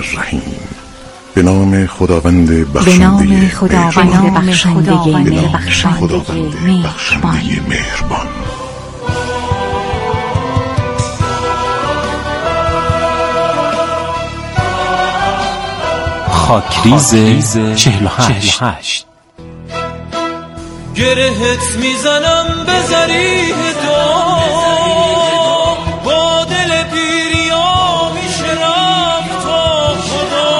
الرحیم. به نام خداوند بخشنده مهربان. خاکریز 48. گرهت میزنم به ذریح با دل پیریا میشه رفت تا خدا.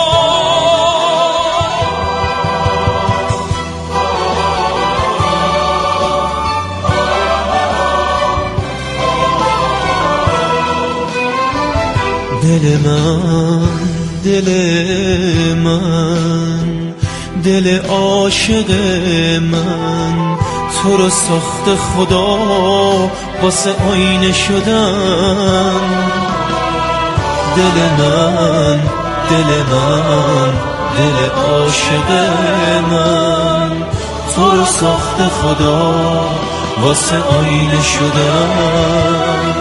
دل عاشق من تو رو ساخت خدا واسه آینه شدن. دل عاشق من تو رو ساخت خدا واسه آینه شدن.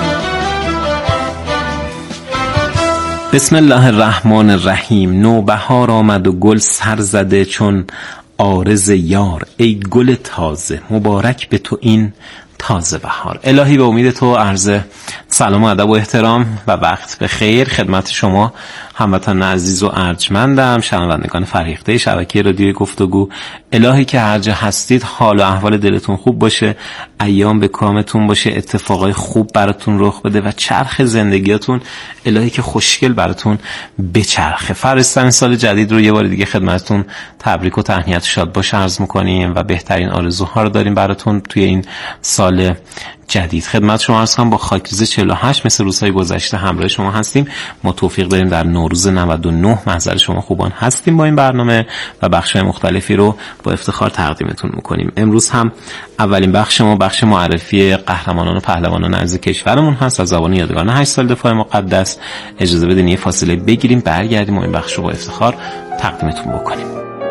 بسم الله الرحمن الرحیم. نوبهار آمد و گل سر زده چون عارض یار. ای گل تازه مبارک به تو این تازه بهار. الهی به امید تو عرض سلام و ادب و احترام و وقت بخیر خدمت شما هموطنان عزیز و ارجمندم، شنوندگان فرهیخته شبکه رادیو گفتگو. الهی که هر جا هستید حال و احوال دلتون خوب باشه، ایام به کامتون باشه، اتفاقای خوب براتون رخ بده و چرخ زندگیاتون الهی که خوشگل براتون بچرخه. فرستن سال جدید رو یه بار دیگه خدمتتون تبریک و تهنیت شاد باشه عرض می‌کنیم و بهترین آرزوها رو داریم براتون توی این سال جدید. خدمت شما عرض کنم با خاکریز 48 مثل روزهای گذشته همراه شما هستیم. ما توفیق داریم در نوروز 99 محضر شما خوبان هستیم با این برنامه و بخش‌های مختلفی رو با افتخار تقدیمتون میکنیم. امروز هم اولین بخش ما بخش معرفی قهرمانان و پهلوانان عزیز کشورمون هست از زبان یادگان 8 سال دفاع مقدس. اجازه بدین یه فاصله بگیریم برگردیم و این بخش رو با افتخار تقدیمتون بکنیم.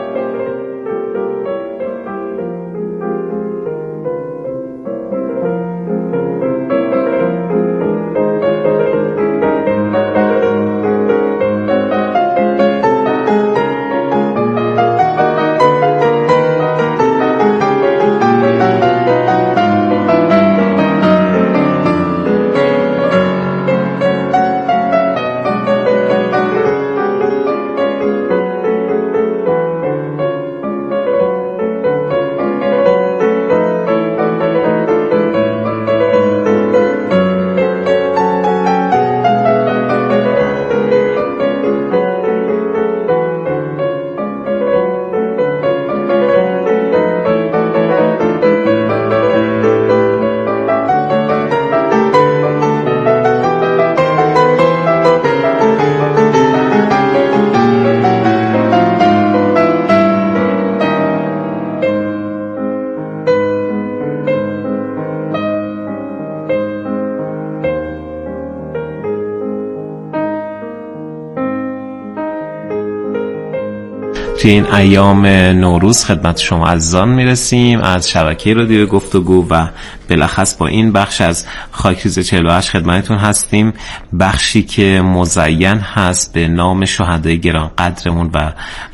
توی این ایام نوروز خدمت شما عزیزان میرسیم از شبکه رادیو گفتگو و بالاخص با این بخش از خاکریز 48 خدمتتون هستیم. بخشی که مزین هست به نام شهدای گران قدرمون و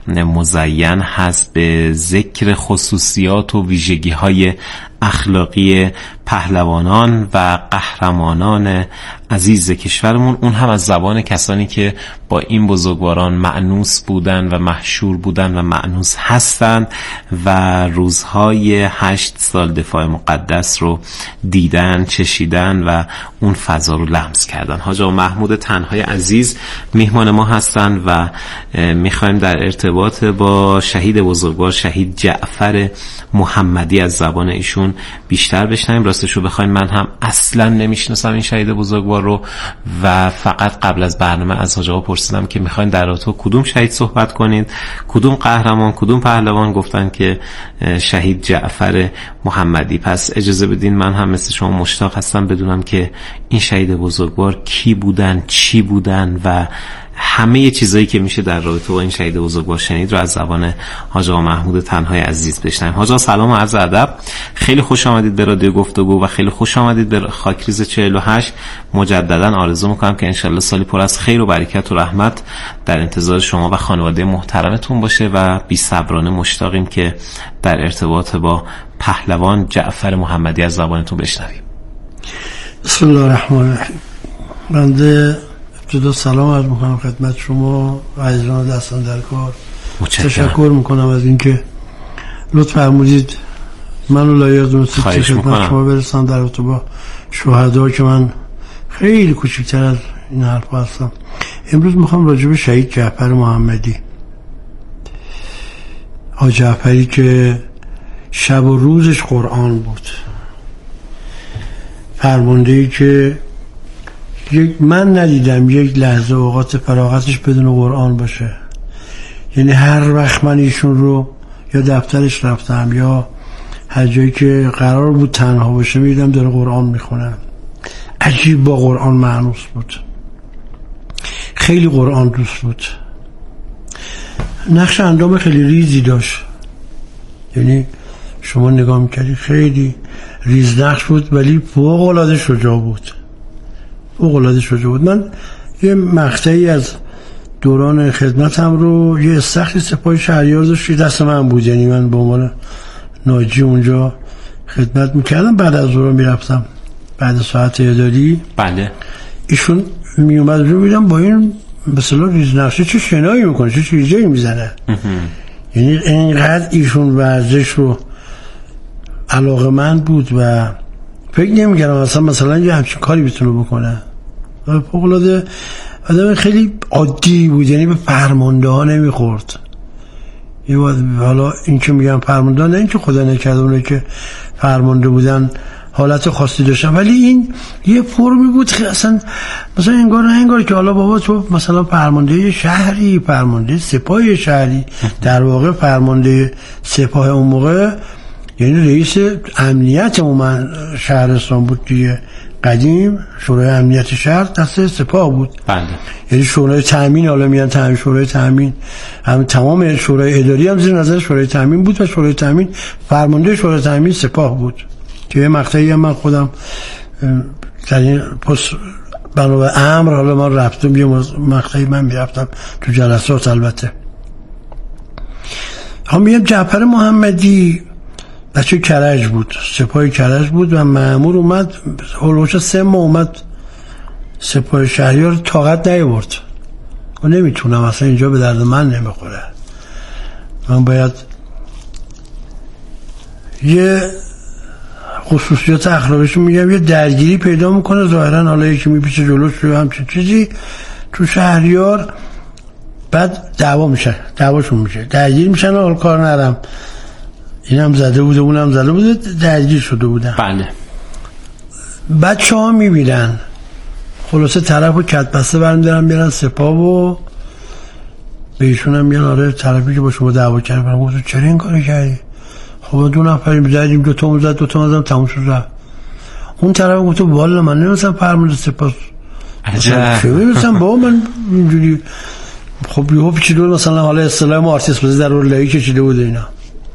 مزین هست به ذکر خصوصیات و ویژگی های اخلاقی پهلوانان و قهرمانان عزیز کشورمون، اون هم از زبان کسانی که با این بزرگواران مأنوس بودن و مشهور بودن و مأنوس هستند و روزهای 8 سال دفاع مقدس رو دیدن، چشیدن و اون فضا رو لمس کردن. حاج آقا محمود تنهای عزیز میهمان ما هستن و میخوایم در ارتباط با شهید بزرگوار شهید جعفر محمدی از زبان ایشون بیشتر بشنویم. راستشو بخواید من هم اصلا نمیشناسم این شهید بزرگوار رو و فقط قبل از برنامه از حاج آقا پرسیدم که میخواین در رابطه کدوم شهید صحبت کنید، کدوم قهرمان، کدوم پهلوان، گفتن که شهید جعفر محمدی. پس اجازه بدین من هم مثل شما مشتاق هستم بدونم که این شهید بزرگوار کی بودن، چی بودن و همه چیزایی که میشه در رابطه با این شهید بزرگوار شنید رو از زبان حاج آقا محمود تنهای عزیز بشنویم. حاج آقا سلام و عرض ادب، خیلی خوش آمدید به رادیو گفتگو و خیلی خوش آمدید به خاکریز 48. مجددا آرزو میکنم که انشالله سالی پر از خیر و برکت و رحمت در انتظار شما و خانواده محترمتون باشه و بی صبرانه مشتاقیم که در ارتباط با پهلوان جعفر محمدی از زبانتون بشنویم. بسم الله الرحمن الرحیم. بنده ابتدا سلام عرض میکنم خدمت شما و عزیزان دستان در کار. تشکر میکنم از اینکه لطف فرمودید منو لایق دونستید که خدمت شما برسم در رابطه با شهدا که من خیلی کوچکتر از این حرف هستم. امروز میخوام راجع به شهید جعفر محمدی، آقا جعفری که شب و روزش قرآن بود، فرماندهی که من ندیدم یک لحظه اوقات فراغتش بدون قرآن باشه. یعنی هر وقت من ایشون رو یا دفترش رفتم یا هر جایی که قرار بود تنها باشه میدیدم داره قرآن میخونه. عجیب با قرآن معنوس بود، خیلی قرآن دوست بود، نقش اندام خیلی ریزی داشت. یعنی شما نگاه میکردی خیلی ریز نقش بود ولی فوق‌العاده شجاع بود، فوق‌العاده شجاع بود. من یه مقطعی از دوران خدمتم رو یه استخری سپاه شهریار داشت که دست من بود، یعنی من به عنوان ناجی اونجا خدمت میکردم. بعد از ظهر میرفتم بعد ساعت اداری. بله. ایشون میومد رو میدم با این مثلا ریز نقشه چه شنایی میکنه، چه چیزایی میزنه. یعنی اینقدر ایشون ورزش رو علاقه‌مند بود و فکر نمی‌کردم مثلا یه همچین کاری بتونه بکنه. فوق‌العاده آدم خیلی عادی بود، یعنی به فرمانده ها نمیخورد. حالا این که میگم فرمانده ها، نه این که خدا نکرده اونه که فرمانده بودن حالت خاصی داشتن، ولی این یه فرمی بود که اصلا مثلا انگار که حالا بابا تو مثلا فرمانده شهری، فرمانده سپاه شهری، در واقع فرمانده سپاه اون موقع یعنی رئیس امنیت من شهرستان بود دیگه. قدیم شورای امنیت شهر دست سپاه بود. بله. یعنی شورای تامین، حالا میگن تامین، شورای تامین، هم تمام شورای اداری هم زیر نظر شورای تامین بود و شورای تامین فرمانده شورای تامین سپاه بود. که یه مقطعی هم من خودم در این پست بنا به امر حالا من رفتم، یه مقطعی من میرفتم تو جلسات. البته هم میگم جعفر محمدی بچه کرج بود، سپاه کرج بود و مأمور اومد هلوش 3 ماه اومد سپاه شهریار، طاقت نیاورد و نمیتونم اصلا اینجا به درد من نمیخوره، من باید یه خصوصیات اخلاقیشون میگم یه درگیری پیدا میکنه ظاهرا، حالا یکی میپیچه جلوش رو همچین چیزی تو شهریار، بعد دعواشون میشه، درگیر میشن. حال کار نرم اینم زده بوده اونم زده بوده، درگیر شده بودن. بله. بچه ها میبینن خلاصه طرف و کتبسته برمیدارن میرن سپاه و به ایشون هم میگن آره طرفی که با شما دعوا کرده برم. گفتم چرا این کاری کردی؟ خب 2 نفریم زدیم، 2 تا زد 2 تا زدم تموم شد رفت. اون طرف گفت والا من نمیستم فرمانده سپاه عجب چه بمیستم با من اینجوری. خب یهو پیچیده مثلا حالا اصطلاح ما آرتیست بازی در اورلایی کشیده بود اینا.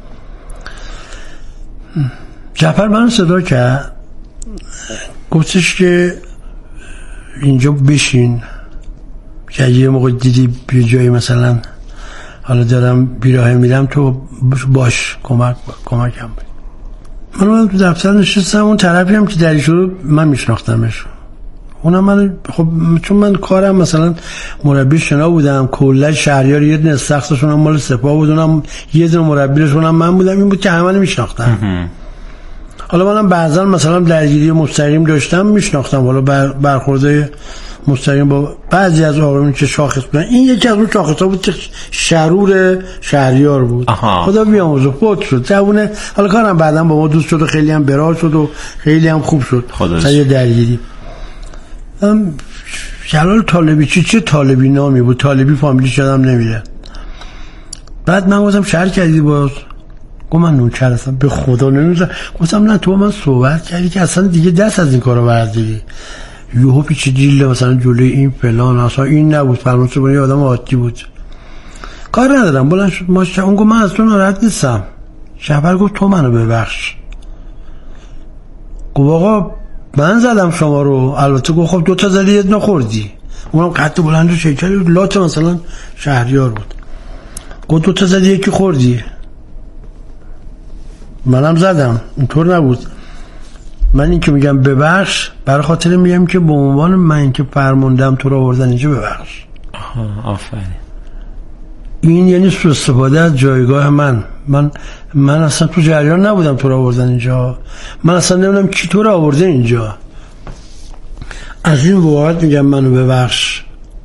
جعفر منو صدا کرد گفتش که اینجا بشین که یه موقع دیدی یه جایی مثلا حالا دارم بیراه میرم تو باش کمکم بود. من تو دفتر نشستم، اون طرفی هم که دریش رو من میشناختمش، اونم من خب چون من کارم مثلا مربی شنا بودم، کلا شهریار یه دونه سختشون هم مال سپاه بود، اونم یه دونه مربیشون هم من بودم، این بود که همه میشناختم. حالا منم بعضا مثلا درگیری مستقیم داشتم میشناختم، حالا برخورده مستقیم با بعضی از آقایون که شاخص بودن. این یکی از اون شاخصا بود که شرور شهریار بود. خدا بیامرزه خود شد جوونه، حالا کارم بعدم با ما دوست شد و خیلی هم برای شد و خیلی هم خوب شد. یه درگیری جلال طالبی چه طالبی نامی بود، طالبی فامیلیش یادم نمیره. بعد من گفتم شهر کردی باز؟ گفت من نوکر هستم. به خدا نمیدونم. گفتم نه تو من صحبت کردی که اصلا دیگه دست از این کارو برداری، یهو پیچ دیل مثلا جلوی این فلان، اصلا این نبود، فرمانده یه آدم عادی بود. کار ندارم بلند شد ماشا، اون گفت من از تو ناراحت نیستم. شهپر گفت تو منو ببخش. گفت آقا من زدم شما رو. البته گفت خب 2 تا زدی یه دونه خوردی. اونم قد بلند و شکلی لات مثلا شهریار بود. گفت 2 تا زدی یکی خوردی. منم زدم، اینطور نبود. من این که میگم ببخش برای خاطر میگم که به عنوان من که فرموندم تو رو آوردن اینجا ببخش. آفرین. این یعنی سوء استفاده از جایگاه من اصلا تو جریان نبودم تو رو آوردن اینجا. من اصلا نمیدونم کی تو رو آورده اینجا. از این واقعیت میگم منو ببخش،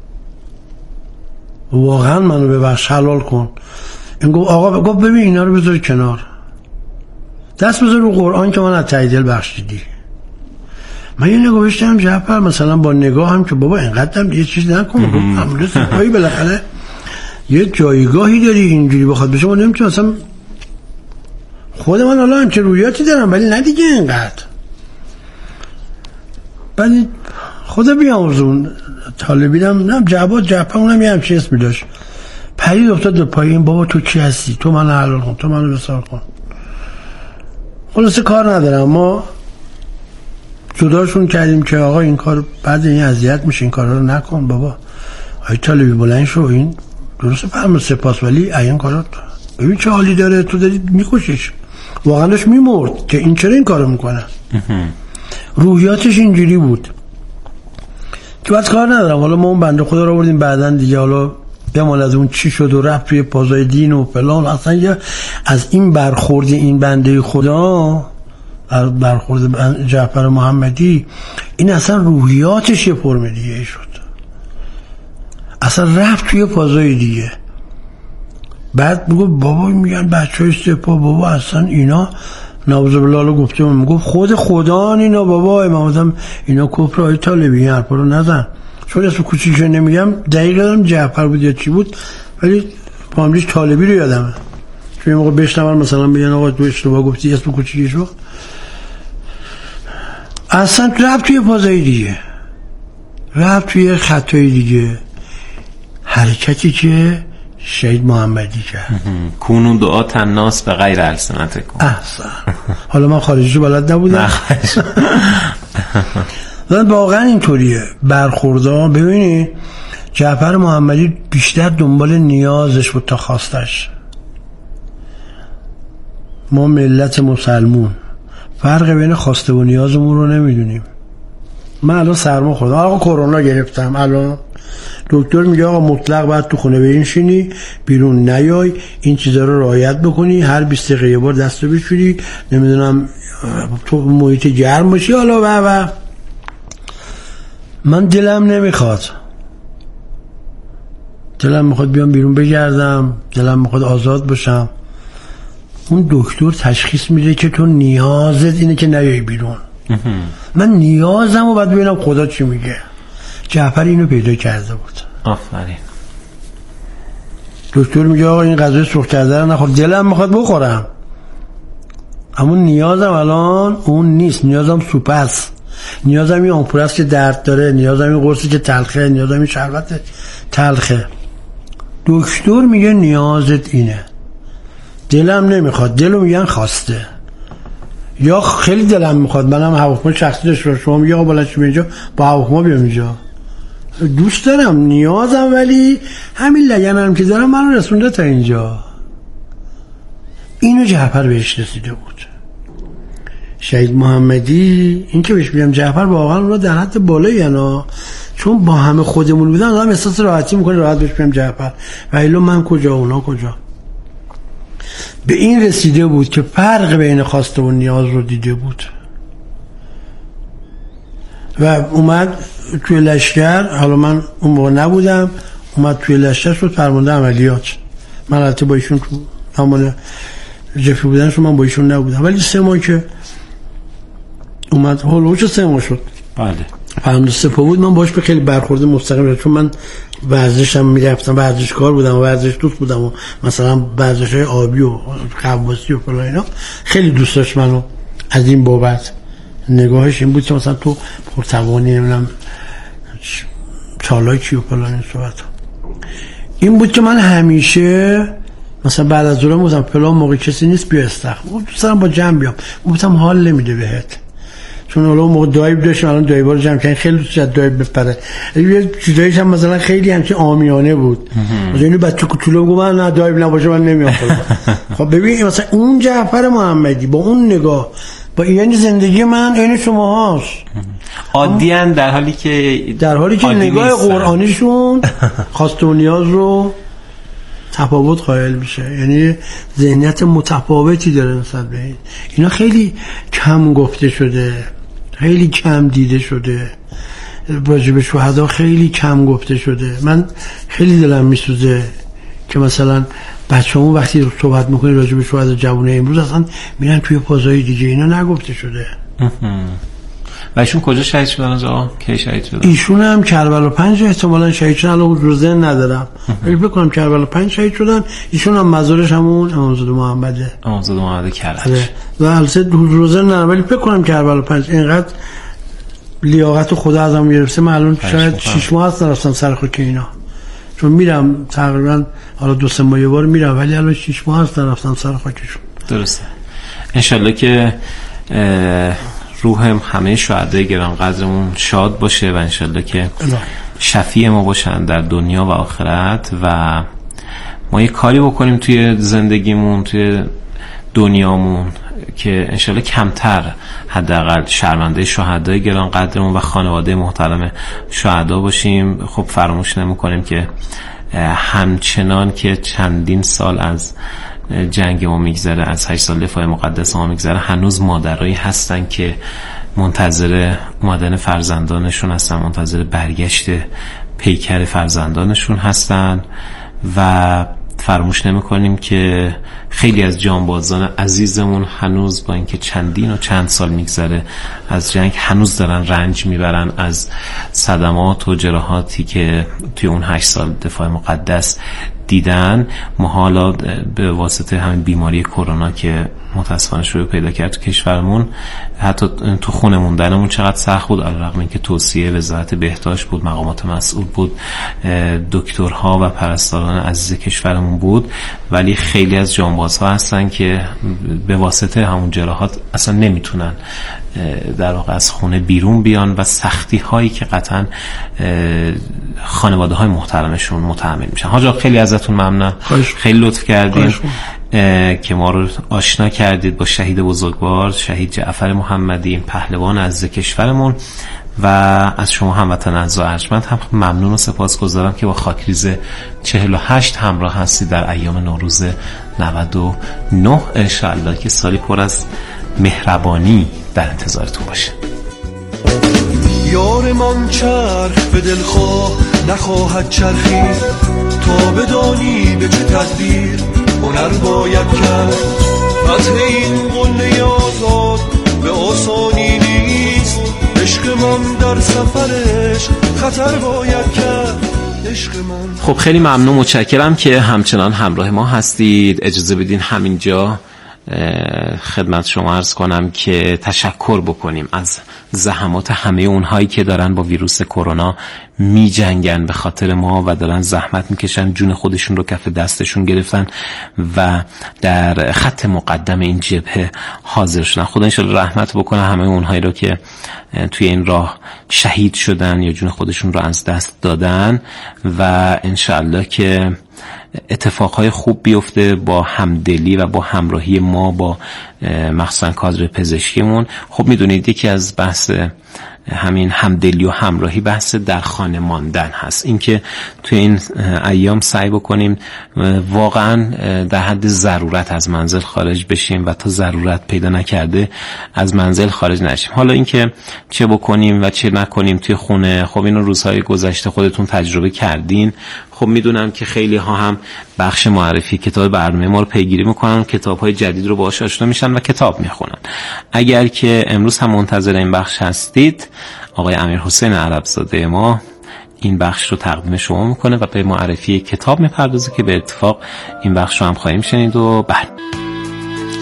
واقعا منو ببخش، حلال کن. این گفت آقا گفت ببین اینا رو بذار کنار، دست بذار رو قرآن که من از ته دل بخشیدی. من یه نگاه بشتم جعفر مثلا با نگاه هم که بابا اینقدر یه چیز نکن، عملو سپاهی بالاخره یه جایگاهی داری اینجوری بخواد بشه. ما نمیتونم اصلا خود من حالا همچه رویاتی دارم ولی نه دیگه اینقدر. بعد خدا بیامرزون طالبینم نم جعفر اونم یه همچه اسمی داشت، پرید افتاد به پایین. بابا تو کی هستی؟ تو منو حلال کن، تو منو بسار کن. خلاصه کار ندارم، ما جداشون کردیم که آقا این کار بعد این اذیت میشه، این کارا رو نکن. بابا آی طالبی بلند شو، این درسته فرم سپاس ولی این کارا ببین چه حالی داره، تو داری میکشیش. واقعا داشت میمرد که این چرا این کارو میکنه. روحیاتش اینجوری بود که بعد کار ندارم. حالا ما اون بنده خدا رو آوردیم بعداً دیگه، حالا بمال از اون چی شد و رفت توی پازای دین و فلان. اصلا یه از این برخورد این بنده خدا، برخورد جعفر محمدی، این اصلا روحیاتش یه فرم دیگه شد، اصلا رفت توی پازای دیگه. بعد میگو بابا میگن بچهای سپاه بابا اصلا اینا نعوذ بالله گفته، میگو خود خدا اینا بابا امام اعظم اینا کفر. های طالبی این حرفا رو نزن، چون اسم کوچیکش نمیگم دقیقا هم جعفر بود یا چی بود، ولی فامیلیش طالبی رو یادمه. چون یه موقع بشنون مثلا بگن آقا تو اشتباه گفتی اسم کوچیکشو. اصلا رفت توی پازای دیگه، رفت توی خطای دیگه. حرکتی که شهید محمدی کرد، کونو دعا تناس به غیر السنتکم. احسن. حالا من خارجیشو بلد نبودم. واقعا اینطوریه برخوردها. ببینی جعفر محمدی بیشتر دنبال نیازش بود تا خواستش. ما ملت مسلمون فرق بین خواسته و نیازمون رو نمیدونیم. من الان سرما خوردم، آقا کرونا گرفتم، الان دکتر میگه آقا مطلق باید تو خونه بنشینی، بیرون نیای، این چیزا رو رعایت بکنی، هر 20 دقیقه یه بار دستو بشوری، نمیدونم تو محیط گرم باشی. حالا و من دلم نمیخواد، دلم میخواد بیام بیرون بگردم، دلم میخواد آزاد باشم. اون دکتر تشخیص میده که تو نیازت اینه که نیای بیرون. من نیازم رو باید ببینم خدا چی میگه. جعفر اینو پیدا کرده بود. آفرین. دکتر میگه آقا این غذای سرخ کرده رو نخور، دلم میخواد بخورم، اما نیازم الان اون نیست، نیازم سوپ است، نیازم این آمپول است که درد داره، نیازم این قرصی که تلخه، نیازم این شربت تلخه. دکتر میگه نیازت اینه، دلم نمیخواد، دلو میگن خواسته. یا خیلی دلم میخواد منم هواپیما شخصی داشته باشم، شما میگه آقا بالا چی اینجا با هواپیما بیام اینجا، دوست دارم نیازم، ولی همین لگنم که دارم منو رسونده تا اینجا. اینو جعفر بهش رسیده بود. شهید محمدی این که بهش بگم جعفر واقعا اونا در حد بالایی انا، چون با همه خودمون بودن آدم احساس راحتی میکنه، راحت بهش بگم جعفر، و الا من کجا اونا کجا. به این رسیده بود که فرق بین خواسته و نیاز رو دیده بود و اومد توی لشکر. حالا من اون موقع نبودم، اومد توی لشکر شد فرمانده عملیات. من البته با ایشون تو همون جفی بودنشون من با ایشون نبودم، ولی 3 ماه که اومد هولوش 3 ماه شد. بله. فرمانده سپاه بود. من باش به خیلی برخورد مستقیم، چون من ورزشم میرفتم، ورزشکار بودم و ورزش دوست بودم و مثلا ورزش‌های آبی و غواصی و فلان اینا خیلی دوست داشت منو از این بابت. نگاهش این بود که مثلا تو پرتوانی نمیدونم چالاکی و فلان این صحبت. این بود که من همیشه مثلا بعد از ظهر گفتم فلان موقع کسی نیست بیا استخر، دوست دارم با جمع بیام. گفتم حال نمیده بهت، چون اون موقع دایب داشتم، الان دایبا رو جمع کردن خیلی دوست داشت دایب بپره. یه چیزایش هم مثلا خیلی همچین عامیانه بود، مثلا اینو بچه کوچولو میگه من نه دایب نباشه من نمیام. خب ببین مثلا اون جعفر محمدی با اون نگاه با یعنی زندگی من عین شما هاست، عادیان در حالی که نگاه قرآنیشون خواست و نیاز رو تفاوت قائل میشه، یعنی ذهنیت متفاوتی داره نسبت به این. اینا خیلی کم گفته شده، خیلی کم دیده شده، راجع به شهدا خیلی کم گفته شده. من خیلی دلم میسوزه که مثلا بچه‌مون وقتی صحبت میکنه راجع به شهدا جوونه امروز اصلا میرن توی فضای دیگه، اینا نگفته شده. و ایشون کجا شهید شدن آقا؟ کی شهید شدن؟ ایشون هم کربلا 5 احتمالاً شهید شدن، الان حضور ذهن ندارم ولی فکر کنم کربلا 5 شهید شدن. ایشون هم مزارش همون امامزاده محمده، امامزاده محمد کرج. و البته حضور ذهن ندارم ولی فکر کنم کربلا 5. اینقدر لیاقت خدا ازم گرفته معلوم شاید 6 ماه هست نرفتم سر خاک اینا، چون میرم تقریبا حالا 2-3 ماه یه بار میرم ولی الان 6 ماه هست نرفتم سر خاکشون. درسته. ان شاءالله که روح همه شهدای گرانقدرمون شاد باشه و انشالله که شفیع ما باشن در دنیا و آخرت و ما یه کاری بکنیم توی زندگیمون توی دنیامون که انشالله کمتر حداقل شرمنده شهدای گرانقدرمون و خانواده محترم شهدا باشیم. خب فراموش نمی‌کنیم که همچنان که چندین سال از جنگ ما میگذره، از 8 سال دفاع مقدس ما میگذره، هنوز مادرایی هستن که منتظر اومدن فرزندانشون هستن، منتظر برگشت پیکر فرزندانشون هستن و فراموش نمی کنیم که خیلی از جانبازان عزیزمون هنوز با اینکه چندین و چند سال میگذره از جنگ هنوز دارن رنج میبرن از صدمات و جراحاتی که توی اون 8 سال دفاع مقدس دیدن. ما حالا به واسطه همین بیماری کرونا که متاسفانه شروع پیدا کرد تو کشورمون، حتی تو خونه موندنمون چقدر سخت بود، علیرغم اینکه توصیه وزارت بهداشت بود، مقامات مسئول بود، دکترها و پرستاران عزیز کشورمون بود، ولی خیلی از جانبازها هستن که به واسطه همون جراحات اصلا نمیتونن در واقع از خونه بیرون بیان و سختی هایی که قطعا خانواده های محترمشون متحمل میشن. حاجا خیلی ازتون ممنونم، خیلی لطف کردین که ما رو آشنا کردید با شهید بزرگوار شهید جعفر محمدی، این پهلوان عزیز کشورمون، و از شما هموطن اعزا ارجمند هم ممنون و سپاسگزارم که با خاکریز 48 همراه هستید در ایام نوروز 99. انشاءالله که سالی پر از مهربانی در انتظارتون باشه. یار من چرخ به دلخواه نخواهد چرخید تا بدانی به چه تدبیر هنر باید کرد. فتح این قله آزاد به آسانی نیست، عشق من در سفرش خطر باید کرد. خب خیلی ممنون، متشکرم که همچنان همراه ما هستید. اجازه بدین همینجا خدمت شما عرض کنم که تشکر بکنیم از زحمات همه اونهایی که دارن با ویروس کرونا می جنگن به خاطر ما و دارن زحمت میکشن، جون خودشون رو کف دستشون گرفتن و در خط مقدم این جبهه حاضر شدن. خدا انشالله رحمت بکنه همه اونهایی رو که توی این راه شهید شدن یا جون خودشون رو از دست دادن و انشالله که اتفاقهای خوب بیفته با همدلی و با همراهی ما با مخصوصا کادر پزشکیمون. خب میدونید یکی از بحث همین همدلی و همراهی بحث در خانه ماندن هست، اینکه توی این ایام سعی بکنیم واقعا در حد ضرورت از منزل خارج بشیم و تا ضرورت پیدا نکرده از منزل خارج نشیم. حالا اینکه چه بکنیم و چه نکنیم توی خونه، خب اینو روزهای گذشته خودتون تجربه کردین. خب میدونم که خیلی ها هم بخش معرفی کتاب برنامه ما رو پیگیری میکنن، کتاب‌های جدید رو باهاش آشنا میشن و کتاب میخونن. اگر که امروز هم منتظر این بخش هستید، آقای امیرحسین عربزاده ما این بخش رو تقدیم شما میکنه و به معرفی کتاب میپردازه که به اتفاق این بخش رو هم خواهیم شنید. و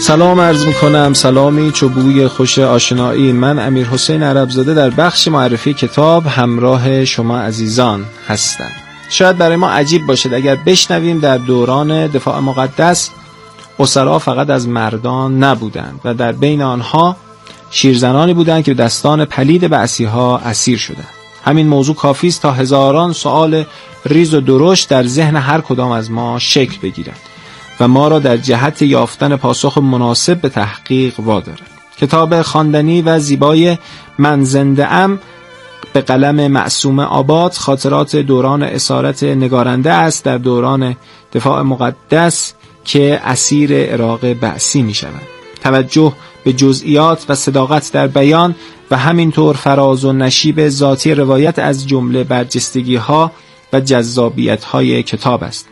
سلام عرض میکنم، سلامی چوبوی خوش آشنایی. من امیرحسین عربزاده در بخش معرفی کتاب همراه شما عزیزان هستم. شاید برای ما عجیب باشد اگر بشنویم در دوران دفاع مقدس اسرا فقط از مردان نبودند و در بین آنها شیرزنانی بودند که دستان پلید بعثی‌ها اسیر شدند. همین موضوع کافی است تا هزاران سوال ریز و درشت در ذهن هر کدام از ما شکل بگیرد و ما را در جهت یافتن پاسخ مناسب به تحقیق وادارد. کتاب خواندنی و زیبای من زنده ام به قلم معصوم آباد خاطرات دوران اسارت نگارنده است در دوران دفاع مقدس که اسیر عراق بعثی می شود. توجه به جزئیات و صداقت در بیان و همینطور فراز و نشیب ذاتی روایت از جمله برجستگی ها و جذابیت های کتاب است.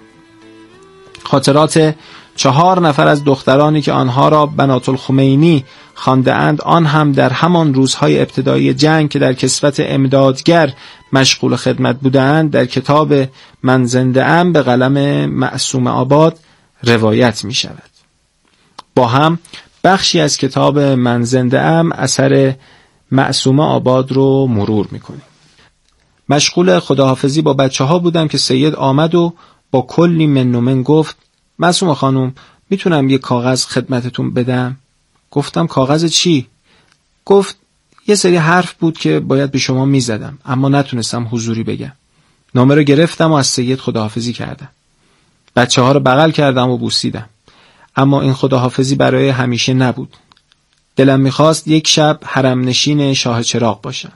خاطرات 4 نفر از دخترانی که آنها را بنات الخمینی خوانده اند، آن هم در همان روزهای ابتدایی جنگ که در کسوت امدادگر مشغول خدمت بودند، در کتاب من زنده ام به قلم معصوم آباد روایت می شود. با هم بخشی از کتاب من زنده ام اثر معصوم آباد رو مرور می کنیم. مشغول خداحافظی با بچه ها بودم که سید آمد و با کلی من و من گفت معصوم خانم میتونم یه کاغذ خدمتتون بدم؟ گفتم کاغذ چی؟ گفت یه سری حرف بود که باید به شما میزدم اما نتونستم حضوری بگم. نامه رو گرفتم و از سید خداحافظی کردم. بچه ها رو بغل کردم و بوسیدم. اما این خداحافظی برای همیشه نبود. دلم میخواست یک شب حرم نشین شاه چراغ باشم.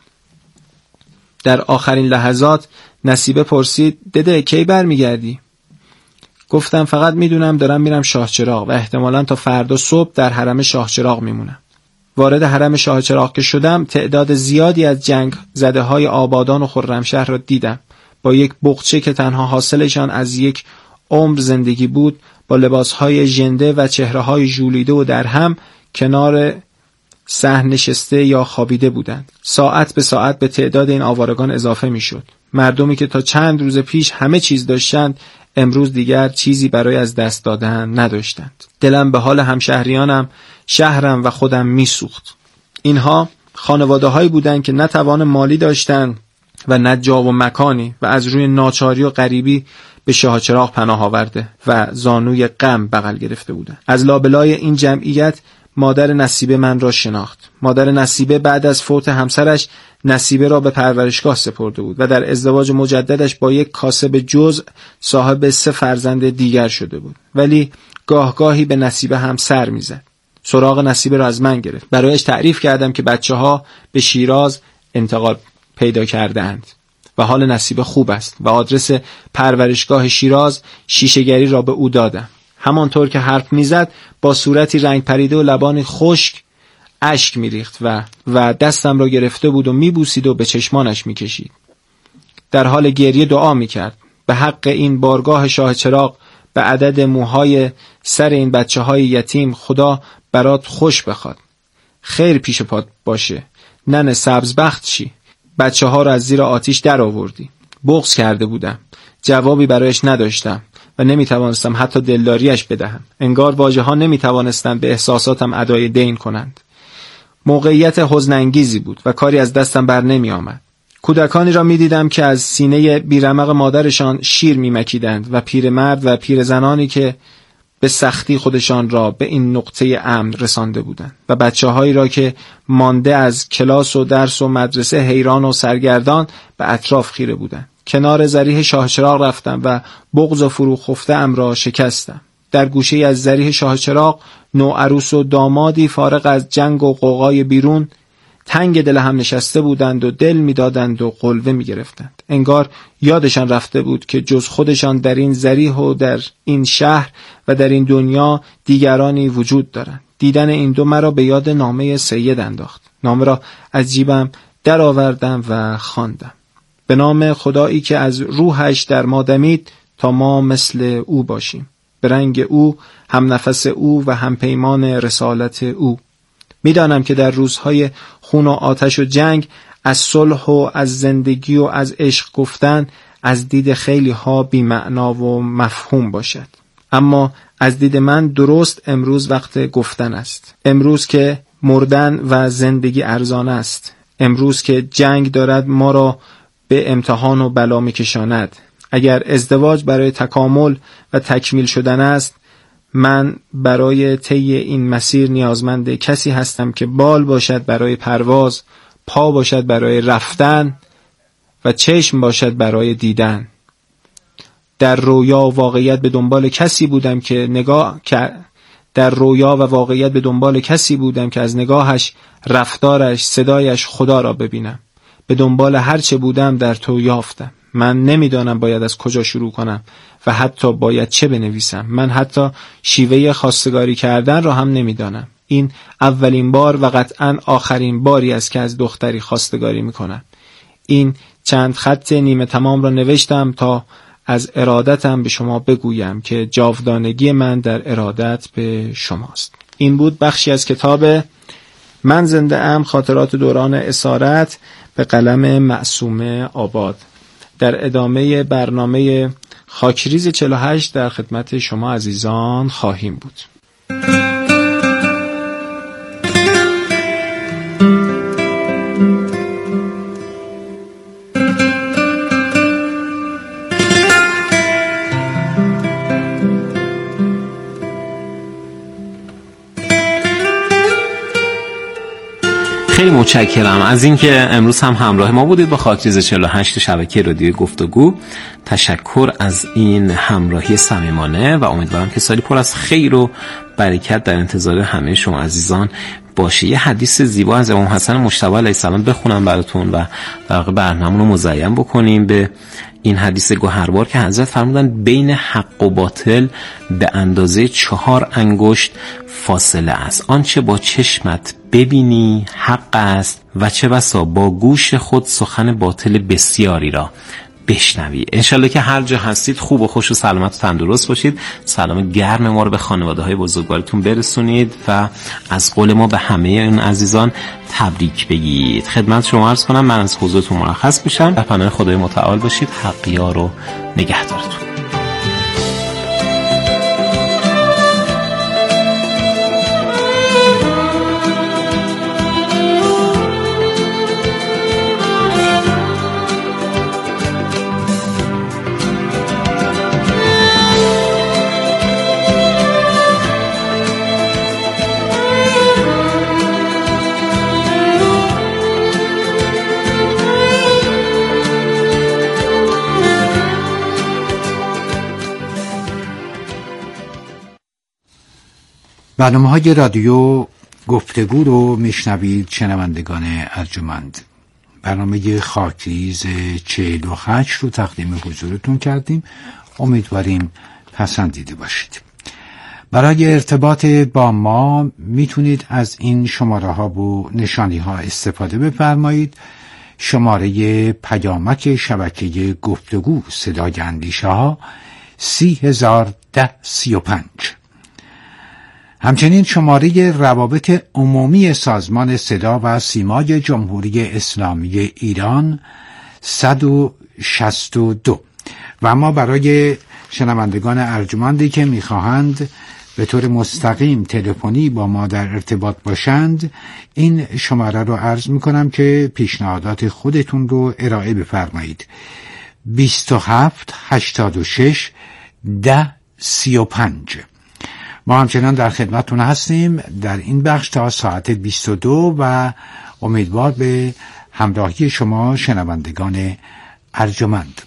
در آخرین لحظات نصیبه پرسید دده کی برمیگردی؟ گفتم فقط میدونم دارم میرم شاه چراغ و احتمالاً تا فردا صبح در حرم شاه چراغ میمونم. وارد حرم شاه چراغ که شدم تعداد زیادی از جنگ زده های آبادان و خرمشهر را دیدم. با یک بقچه که تنها حاصلشان از یک عمر زندگی بود، با لباسهای ژنده و چهره‌های ژولیده و در هم کنار صحن نشسته یا خوابیده بودند. ساعت به ساعت به تعداد این آوارگان اضافه میشد. مردمی که تا چند روز پیش همه چیز داشتند امروز دیگر چیزی برای از دست دادن نداشتند. دلم به حال همشهریانم، شهرم و خودم میسوخت. اینها خانواده هایی بودند که نه توان مالی داشتند و نه جا و مکانی و از روی ناچاری و غریبی به شاه چراغ پناه آورده و زانوی غم بغل گرفته بودند. از لابلای این جمعیت مادر نصیبه من را شناخت. مادر نصیبه بعد از فوت همسرش نصیبه را به پرورشگاه سپرده بود و در ازدواج مجددش با یک کاسب جزء صاحب 3 فرزند دیگر شده بود. ولی گاهگاهی به نصیبه هم سر میزد. سراغ نصیبه را از من گرفت. برایش تعریف کردم که بچه‌ها به شیراز انتقال پیدا کرده‌اند و حال نصیبه خوب است و آدرس پرورشگاه شیراز شیشه‌گری را به او دادم. همانطور که حرف میزد با صورتی رنگ پریده و لبانی خشک اشک میریخت و دستم را گرفته بود و میبوسید و به چشمانش میکشید. در حال گریه دعا میکرد به حق این بارگاه شاه چراغ، به عدد موهای سر این بچه های یتیم خدا برات خوش بخواد، خیر پیش پات باشه، ننه سبزبخت چی، بچه ها را از زیر آتیش در آوردی. بغض کرده بودم، جوابی برایش نداشتم و نمیتوانستم حتی دلداریش بدهم. انگار واژه ها نمیتوانستند به احساساتم ادای دین کنند. موقعیت حزن‌انگیزی بود و کاری از دستم بر نمی آمد. کودکانی را می دیدم که از سینه بیرمق مادرشان شیر می مکیدند و پیرمرد و پیرزنانی که به سختی خودشان را به این نقطه امن رسانده بودند و بچه‌هایی را که مانده از کلاس و درس و مدرسه حیران و سرگردان به اطراف خیره بودند. کنار ضریح شاه چراغ رفتم و بغض و فروخفته را شکستم. در گوشه از ضریح شاه چراغ نوعروس و دامادی فارغ از جنگ و قوقای بیرون تنگ دل هم نشسته بودند و دل می‌دادند و قلوه می‌گرفتند. انگار یادشان رفته بود که جز خودشان در این ضریح و در این شهر و در این دنیا دیگرانی وجود دارند. دیدن این دو مرا به یاد نامه سید انداخت. نامه را از جیبم در آوردم و خواندم. به نام خدایی که از روحش در ما دمید تا ما مثل او باشیم، به رنگ او، هم نفس او و هم پیمان رسالت او. میدانم که در روزهای خون و آتش و جنگ از صلح و از زندگی و از عشق گفتن از دید خیلی ها بی معنا و مفهوم باشد، اما از دید من درست امروز وقت گفتن است. امروز که مردن و زندگی ارزان است. امروز که جنگ دارد ما را به امتحان و بلا می‌کشاند. اگر ازدواج برای تکامل و تکمیل شدن است، من برای طی این مسیر نیازمند کسی هستم که بال باشد برای پرواز، پا باشد برای رفتن و چشم باشد برای دیدن. در رویا و واقعیت به دنبال کسی بودم که از نگاهش، رفتارش، صدایش خدا را ببینم. به دنبال هر چه بودم در تو یافتم. من نمیدانم باید از کجا شروع کنم و حتی باید چه بنویسم. من حتی شیوه خواستگاری کردن را هم نمیدانم. این اولین بار و قطعاً آخرین باری است که از دختری خواستگاری میکنم. این چند خط نیمه تمام را نوشتم تا از ارادتم به شما بگویم که جاودانگی من در ارادت به شماست. این بود بخشی از کتاب من زنده ام، خاطرات دوران اسارت به قلم معصومه آباد. در ادامه برنامه خاکریز 48 در خدمت شما عزیزان خواهیم بود. خیلی متشکرم از اینکه امروز هم همراه ما بودید با خاکریز 48 شبکه رادیو گفتگو. تشکر از این همراهی صمیمانه و امیدوارم که سالی پر از خیر و برکت در انتظار همه شما عزیزان باشه. یه حدیث زیبا از امام حسن مجتبی علیه السلام بخونم براتون و در واقع برنامه‌مون رو مزین بکنیم به این حدیث گوهربار که حضرت فرمودن بین حق و باطل به اندازه 4 انگشت فاصله است. آنچه با چشمت ببینی حق است و چه بسا با گوش خود سخن باطل بسیاری را بشنوی. انشالله که هر جا هستید خوب و خوش و سلامت و تندرست باشید. سلام گرم ما رو به خانواده های بزرگوارتون برسونید و از قول ما به همه این عزیزان تبریک بگید. خدمت شما عرض کنم من از حضورتون مرخص میشم. در پناه خدای متعال باشید. حق یار و نگهدارتون. برنامه‌های رادیو گفتگو رو میشنوید شنوندگان ارجمند. برنامه خاکریز 48 رو تقدیم حضورتون کردیم. امیدواریم پسندیده باشید. برای ارتباط با ما میتونید از این شماره ها و نشانی ها استفاده بفرمایید. شماره پیامک شبکه گفتگو صدای اندیشه ها 301035. همچنین شماره روابط عمومی سازمان صدا و سیمای جمهوری اسلامی ایران 162. و اما برای شنوندگان ارجمندی که میخواهند به طور مستقیم تلفنی با ما در ارتباط باشند، این شماره رو عرض میکنم که پیشنهادات خودتون رو ارائه بفرمایید. 27 86 10 35. ما همچنان در خدمتتون هستیم در این بخش تا ساعت 22 و امیدوار به همراهی شما شنوندگان ارجمند.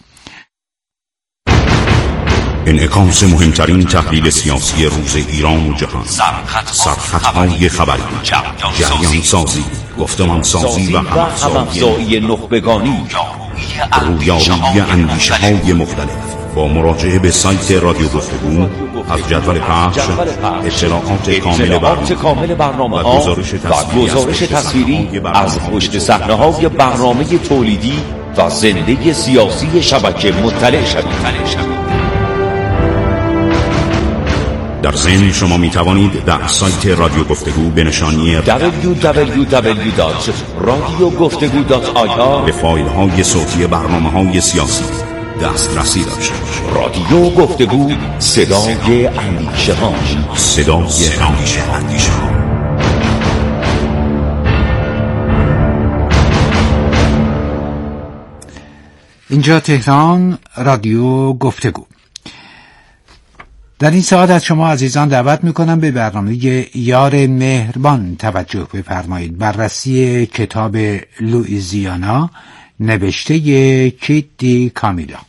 انعکاس مهمترین تحلیل سیاسی روز ایران و جهان، سرخطهای خبری، جریان سازی، گفتمان سازی و همافزایی نخبگانی، رویارویی اندیشه های مختلف. با مراجعه به سایت رادیو گفتگو از جدول پخش، اطلاعات کامل برنامه و گزارش تصویری از پشت صحنه های برنامه تولیدی و زنده سیاسی شبکه مطلع شوید. در ضمن شما می توانید در سایت رادیو گفتگو به نشانی www.radiogفتگو.ir به فایل های صوتی برنامه های سیاسی دسترسی داشته باشید. رادیو گفتگو، صدای اندیشه ها. صدای اندیشه ها. اینجا تهران، رادیو گفتگو. در این ساعت از شما عزیزان دعوت میکنم به برنامه یار مهربان توجه بفرمایید. بررسی کتاب لوئیزیانا نوشته کیت دی کامیلا.